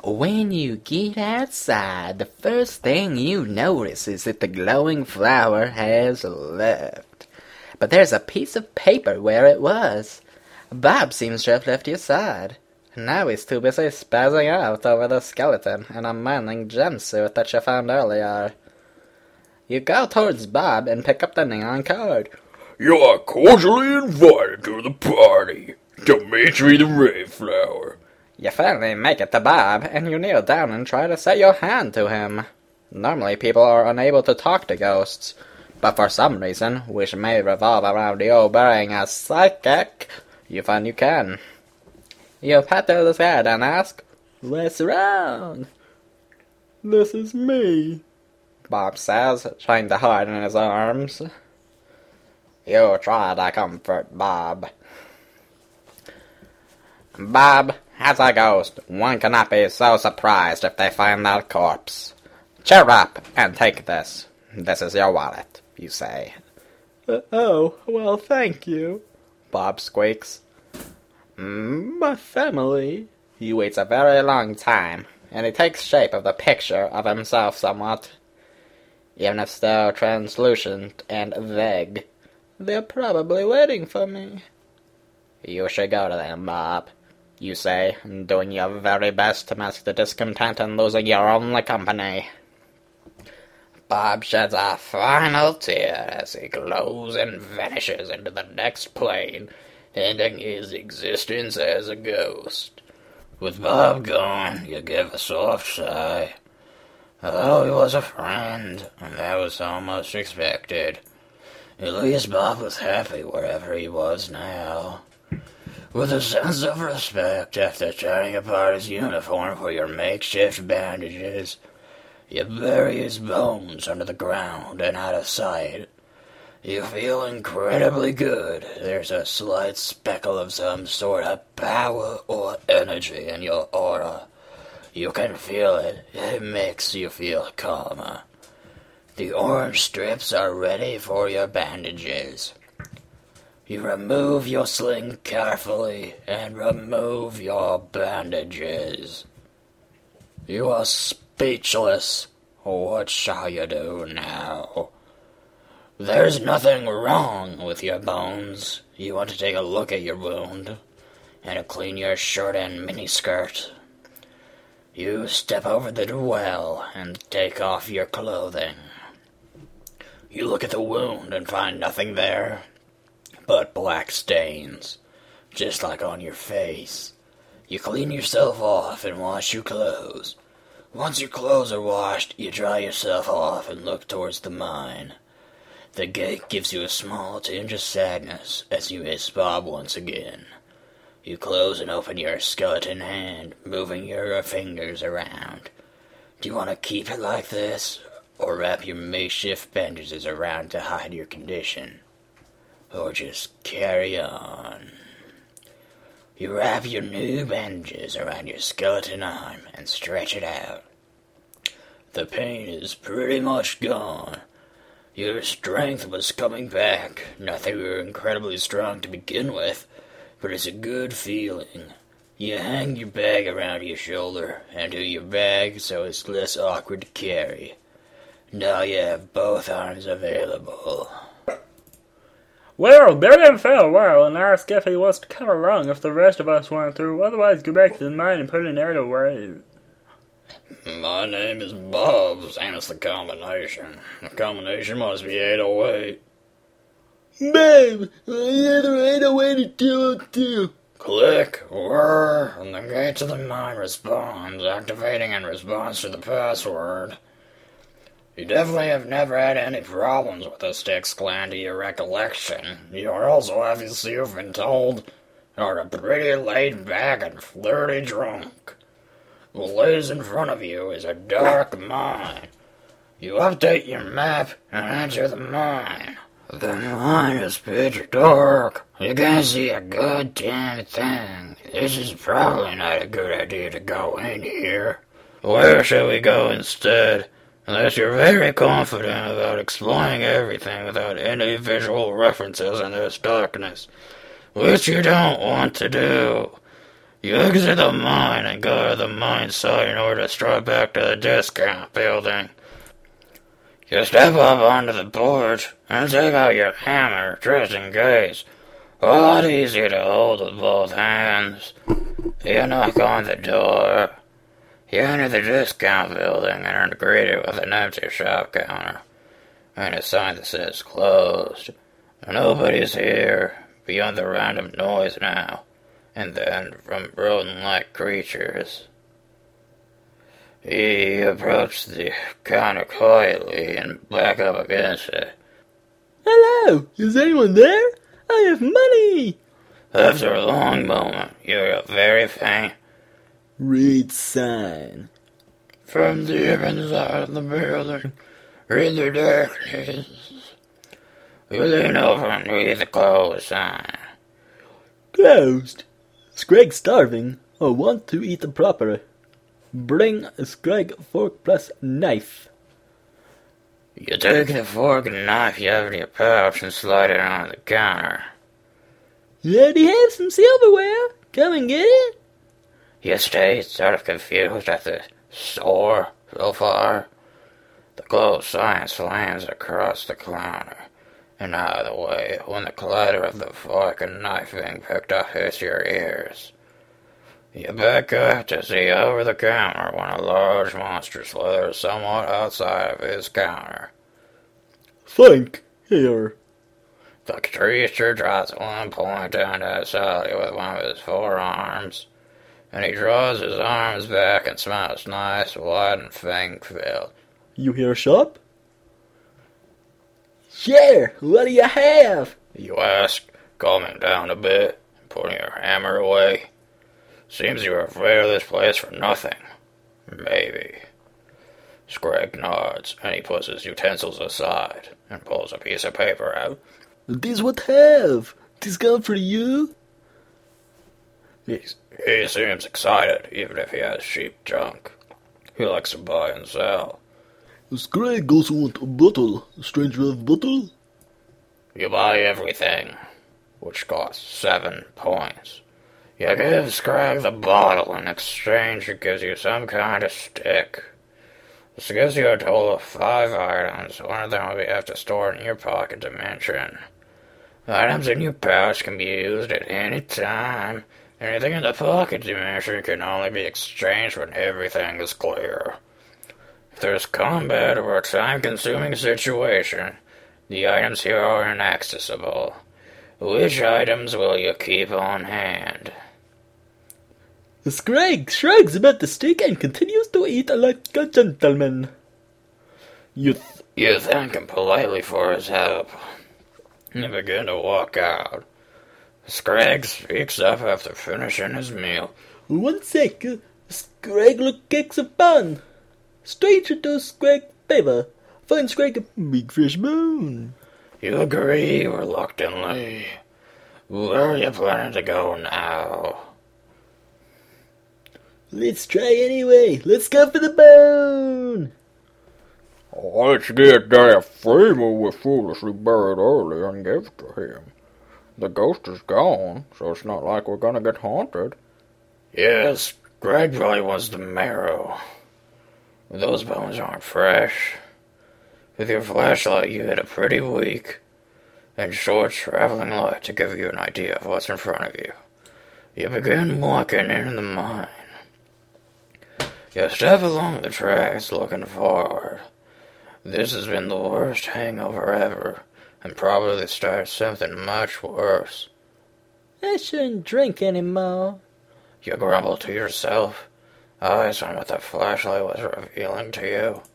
When you get outside, the first thing you notice is that the glowing flower has left. But there's a piece of paper where it was. Bob seems to have left your side. Now he's too busy spazzing out over the skeleton in a manling jumpsuit that you found earlier. You go towards Bob and pick up the neon card. You are cordially invited to the party, Dimitri the Rayflower. You finally make it to Bob, and you kneel down and try to set your hand to him. Normally people are unable to talk to ghosts, but for some reason, which may revolve around you being a psychic, you find you can. You pat his head and ask, "What's wrong?" "This is me," Bob says, trying to hide in his arms. You try to comfort Bob. Bob, as a ghost, one cannot be so surprised if they find that corpse. Cheer up and take this. This is your wallet, you say. Oh, well, thank you," Bob squeaks. "My family." He waits a very long time, and he takes shape of the picture of himself somewhat. Even if still translucent and vague, they're probably waiting for me. You should go to them, Bob, you say, doing your very best to mask the discontent in losing your only company. Bob sheds a final tear as he glows and vanishes into the next plane, ending his existence as a ghost. With Bob gone, you give a soft sigh. Although he was a friend, and that was almost expected. At least Bob was happy wherever he was now. With a sense of respect after tearing apart his uniform for your makeshift bandages, you bury his bones under the ground and out of sight. You feel incredibly good. There's a slight speckle of some sort of power or energy in your aura. You can feel it. It makes you feel calmer. The orange strips are ready for your bandages. You remove your sling carefully and remove your bandages. You are speechless. What shall you do now? There's nothing wrong with your bones. You want to take a look at your wound and to clean your shirt and miniskirt. You step over the well and take off your clothing. You look at the wound and find nothing there but black stains, just like on your face. You clean yourself off and wash your clothes. Once your clothes are washed, you dry yourself off and look towards the mine. The gate gives you a small tinge of sadness as you miss Bob once again. You close and open your skeleton hand, moving your fingers around. Do you want to keep it like this, or wrap your makeshift bandages around to hide your condition? Or just carry on? You wrap your new bandages around your skeleton arm and stretch it out. The pain is pretty much gone. Your strength was coming back. Not that you were incredibly strong to begin with, but it's a good feeling. You hang your bag around your shoulder and do your bag so it's less awkward to carry. Now you have both arms available. "Well, Billy fell a while and asked if he was to come along if the rest of us went through, otherwise go back to the mine and put an air to waste." My name is Bob, same as the combination. The combination must be 808. "Babe, I either 808 or 202. Click, whir, and the gate to the mine responds, activating in response to the password. You definitely have never had any problems with the Styx clan to your recollection. You are also, obviously, you've been told, are a pretty laid back and flirty drunk. What lays in front of you is a dark mine. You update your map and enter the mine. The mine is pitch dark. You can't see a goddamn thing. This is probably not a good idea to go in here. Where shall we go instead? Unless you're very confident about exploring everything without any visual references in this darkness, which you don't want to do. You exit the mine and go to the mine site in order to stride back to the discount building. You step up onto the porch and take out your hammer just in case. A lot easier to hold with both hands. You knock on the door. You enter the discount building and are greeted with an empty shop counter and a sign that says closed. Nobody's here beyond the random noise now and then from rodent-like creatures. He approached the counter quietly and back up against it. Hello, is anyone there? I have money! After a long moment, you hear a very faint Read sign. from deep inside the building, in the darkness. You lean over and read the closed sign. Closed. Scrag starving. I want to eat proper. Bring a Scrag fork plus knife. You take the fork and knife you have in your pouch and slide it on the counter. You already have some silverware. Come and get it. You stay sort of confused at the store so far. The closed sign slams across the counter and out of the way when the clatter of the fork and knife being picked up hits your ears. You back up to see over the counter when a large monster slithers somewhat outside of his counter. Think here. The creature drops one point down to Sally with one of his forearms, and he draws his arms back and smiles nice, wide, and fang-filled. You here shop? Sure, what do you have? You ask, calming down a bit and putting your hammer away. Seems you were afraid of this place for nothing. Maybe. Scrag nods, and he puts his utensils aside and pulls a piece of paper out. This what have? Discount for you? He seems excited, even if he has cheap junk. He likes to buy and sell. Scrag also want a bottle. Stranger have bottle? You buy everything, which costs 7 points. You give Scrag the bottle. In exchange, he gives you some kind of stick. This gives you a total of 5 items. One of them will have to store in your pocket dimension. Items in your pouch can be used at any time. Anything in the pocket dimension can only be exchanged when everything is clear. If there's combat or a time-consuming situation, the items here are inaccessible. Which items will you keep on hand? Scrag shrugs about the stick and continues to eat like a gentleman. You thank him politely for his help. You begin to walk out. Scrag speaks up after finishing his meal. 1 sec. Scrag look cakes of fun. Stranger to Scrag favor. Find Scrag a big fish bone. You agree reluctantly. Where are you planning to go now? Let's try anyway. Let's go for the bone. Let's get that femur we foolishly buried earlier and give it to him. The ghost is gone, so it's not like we're gonna get haunted. Yes, Greg really wants the marrow. Those bones aren't fresh. With your flashlight, you hit a pretty weak and short traveling light to give you an idea of what's in front of you. You begin walking into the mine. You step along the tracks looking forward. This has been the worst hangover ever, and probably the start of something much worse. I shouldn't drink anymore. You grumble to yourself, eyes on what the flashlight was revealing to you.